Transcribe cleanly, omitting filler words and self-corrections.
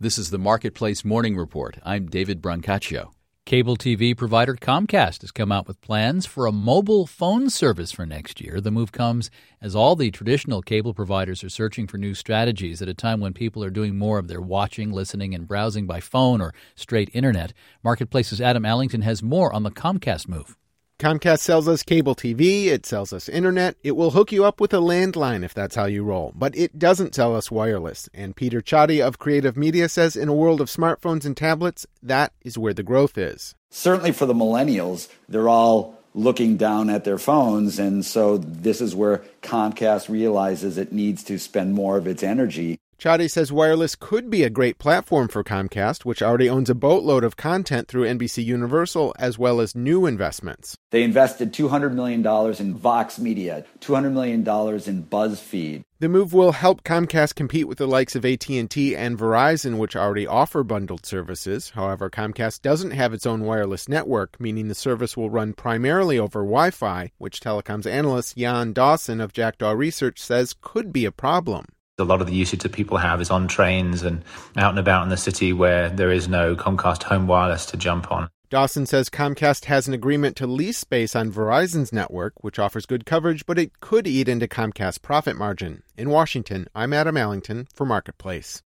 This is the Marketplace Morning Report. I'm David Brancaccio. Cable TV provider Comcast has come out with plans for a mobile phone service for next year. The move comes as all the traditional cable providers are searching for new strategies at a time when people are doing more of their watching, listening, and browsing by phone or straight internet. Marketplace's Adam Allington has more on the Comcast move. Comcast sells us cable TV, it sells us internet, it will hook you up with a landline if that's how you roll, but it doesn't sell us wireless. And Peter Chadi of Creative Media says in a world of smartphones and tablets, that is where the growth is. Certainly for the millennials, they're all looking down at their phones, and so this is where Comcast realizes it needs to spend more of its energy. Chadi says wireless could be a great platform for Comcast, which already owns a boatload of content through NBC Universal, as well as new investments. They invested $200 million in Vox Media, $200 million in BuzzFeed. The move will help Comcast compete with the likes of AT&T and Verizon, which already offer bundled services. However, Comcast doesn't have its own wireless network, meaning the service will run primarily over Wi-Fi, which telecoms analyst Jan Dawson of Jackdaw Research says could be a problem. A lot of the usage that people have is on trains and out and about in the city where there is no Comcast Home Wireless to jump on. Dawson says Comcast has an agreement to lease space on Verizon's network, which offers good coverage, but it could eat into Comcast's profit margin. In Washington, I'm Adam Allington for Marketplace.